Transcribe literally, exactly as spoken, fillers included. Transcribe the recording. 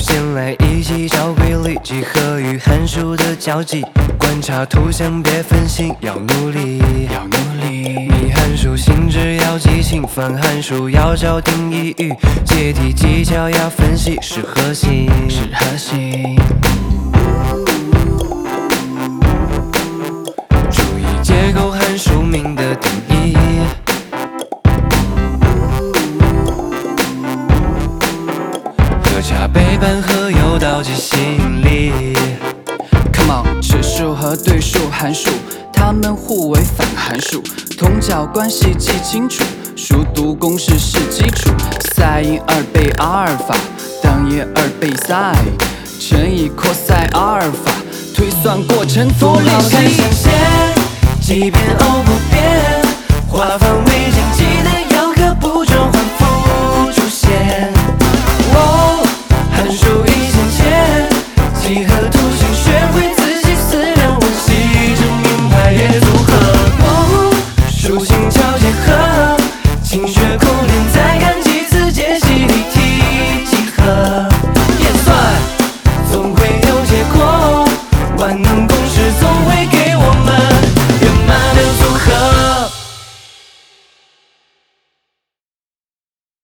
先来一起找规律，几何与函数的交集，观察图像别分析，要努力， 要努力。 逆函数性质要记清，反函数要找定义域，解题技巧要分析，是核心， 是核心。 注意结构函数名的定义。和差倍半和诱导及吸引力。 Come on， 指数和对数函数，它们互为反函数，同角关系记清楚，熟读公式是基础。sin 二倍阿尔法等于二倍 sin 乘以 cos 阿尔法，推算过程多理符号看性。 象限，即便 O 不变，化繁为简，记得。